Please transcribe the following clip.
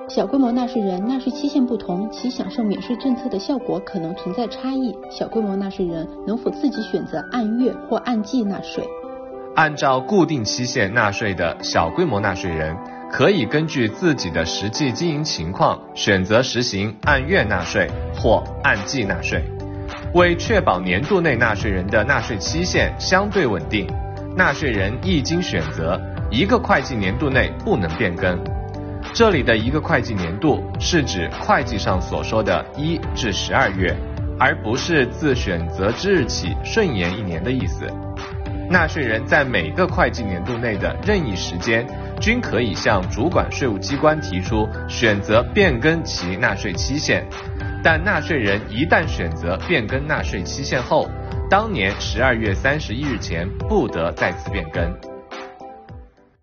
小规模纳税人纳税期限不同，其享受免税政策的效果可能存在差异。小规模纳税人能否自己选择按月或按季纳税？ 按照固定期限纳税的小规模纳税人，可以根据自己的实际经营情况，选择实行按月纳税或按季纳税。为确保年度内纳税人的纳税期限相对稳定，纳税人一经选择，一个会计年度内不能变更。这里的一个会计年度是指会计上所说的1至12月，而不是自选择之日起顺延1年的意思。纳税人在每个会计年度内的任意时间，均可以向主管税务机关提出选择变更其纳税期限，但纳税人一旦选择变更纳税期限后，当年12月31日前不得再次变更。